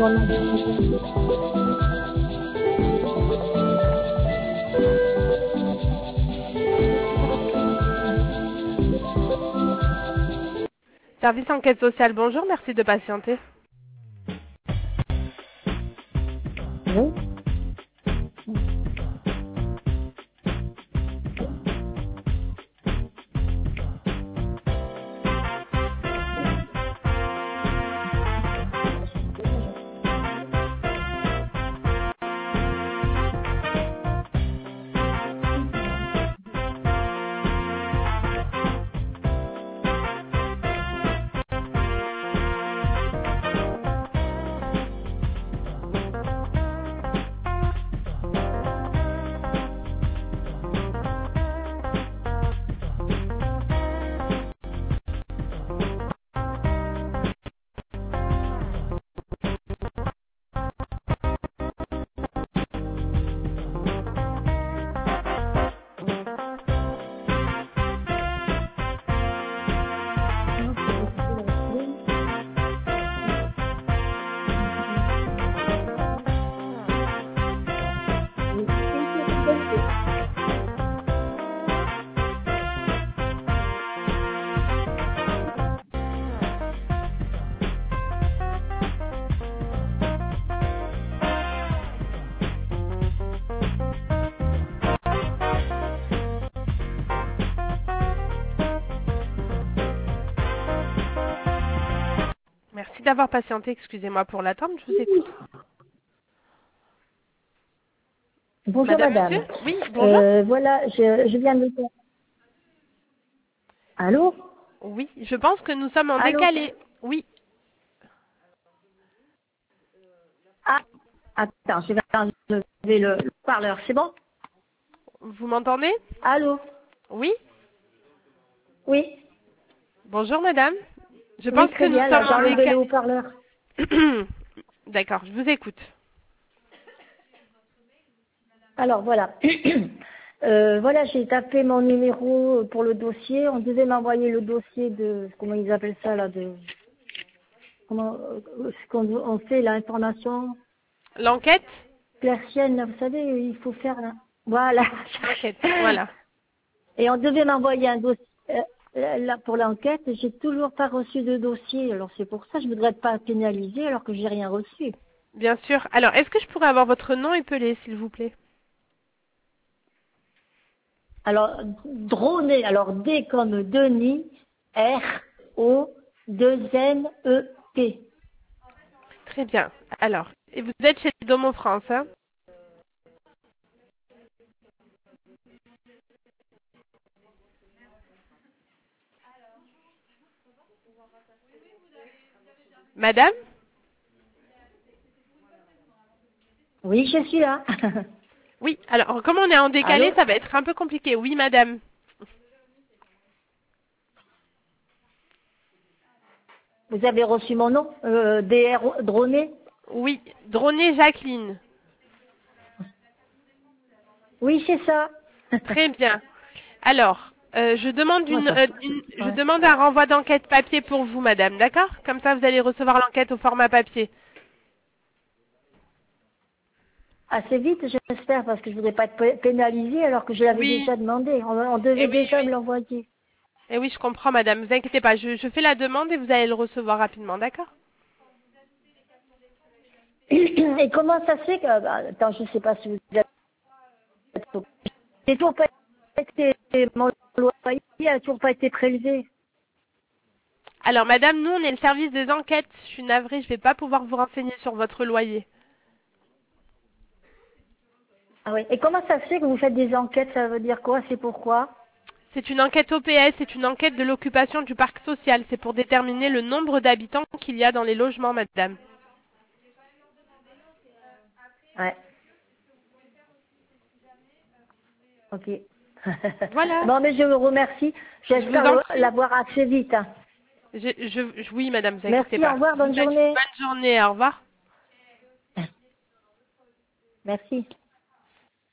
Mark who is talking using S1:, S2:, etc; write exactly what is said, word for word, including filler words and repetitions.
S1: Service enquête sociale, bonjour, merci de patienter.
S2: Oui.
S1: Merci d'avoir patienté, excusez-moi pour l'attente, je vous écoute.
S2: Bonjour
S1: Madame,
S2: madame.
S1: monsieur? Oui, bonjour.
S2: Euh, voilà, je, je viens de... Allô?
S1: Oui, je pense que nous sommes en
S2: Allô?
S1: décalé. Oui,
S2: Ah, attends, je vais enlever le, le parleur, c'est bon?
S1: vous m'entendez?
S2: Allô?
S1: Oui,
S2: Oui,
S1: bonjour madame. Je
S2: oui,
S1: pense que
S2: très
S1: nous
S2: bien, là,
S1: sommes
S2: j'ai
S1: en
S2: enlevé le
S1: décalé.
S2: haut-parleur.
S1: D'accord, je vous écoute.
S2: Alors voilà. Euh, voilà, j'ai tapé mon numéro pour le dossier. On devait m'envoyer le dossier de, comment ils appellent ça là, de, comment, euh, ce qu'on on fait, l'information
S1: L'enquête?
S2: claircienne, là, vous savez, il faut faire, là. Voilà.
S1: L'enquête, voilà.
S2: Et on devait m'envoyer un dossier euh, là pour l'enquête. J'ai toujours pas reçu de dossier. Alors c'est pour ça que je voudrais pas pénaliser alors que j'ai rien reçu.
S1: Bien sûr. Alors, est-ce que je pourrais avoir votre nom épelé, s'il vous plaît?
S2: Alors droné, alors D comme Denis, R O deux N E T.
S1: Très bien. Alors, et vous êtes chez Domo France, hein? Madame?
S2: Oui, je suis là.
S1: Oui. Alors, comme on est en décalé,
S2: Allô?
S1: ça va être un peu compliqué. Oui, madame.
S2: Vous avez reçu mon nom, euh, D R Droné?
S1: Oui. Droné Jacqueline.
S2: Oui, c'est ça.
S1: Très bien. Alors, euh, je demande
S2: Comment
S1: une,
S2: ça
S1: euh,
S2: se
S1: une-
S2: passe?
S1: je
S2: Ouais.
S1: demande un renvoi d'enquête papier pour vous, madame, d'accord? Comme ça, vous allez recevoir l'enquête au format papier.
S2: Assez vite, j'espère, parce que je voudrais pas être pé- pénalisée alors que je l'avais
S1: Oui.
S2: déjà demandé. On, on
S1: Eh
S2: devait
S1: oui,
S2: déjà me
S1: oui.
S2: l'envoyer.
S1: Eh oui, je comprends, madame. Vous inquiétez pas. Je, je fais la demande et vous allez le recevoir rapidement, d'accord?
S2: Et comment ça se fait que... bah, attends, je ne sais pas si vous êtes... J'ai toujours pas été... Mon loyer n'a toujours pas été prélevé.
S1: Alors, madame, nous, on est le service des enquêtes. Je suis navrée, je vais pas pouvoir vous renseigner sur votre loyer.
S2: Ah oui. Et comment ça se fait que vous faites des enquêtes? Ça veut dire quoi? C'est pourquoi?
S1: C'est une enquête O P S, c'est une enquête de l'occupation du parc social. C'est pour déterminer le nombre d'habitants qu'il y a dans les logements, madame.
S2: Ouais. Ok.
S1: Voilà.
S2: Bon, mais je vous remercie.
S1: Je vous
S2: J'espère
S1: en
S2: le-
S1: prie.
S2: l'avoir assez vite, hein.
S1: Je, je, je- oui, madame, vous inquiétez
S2: Merci, au
S1: pas.
S2: revoir,
S1: Je vous
S2: bonne
S1: souhaite une
S2: journée.
S1: bonne journée. Au revoir.
S2: Merci.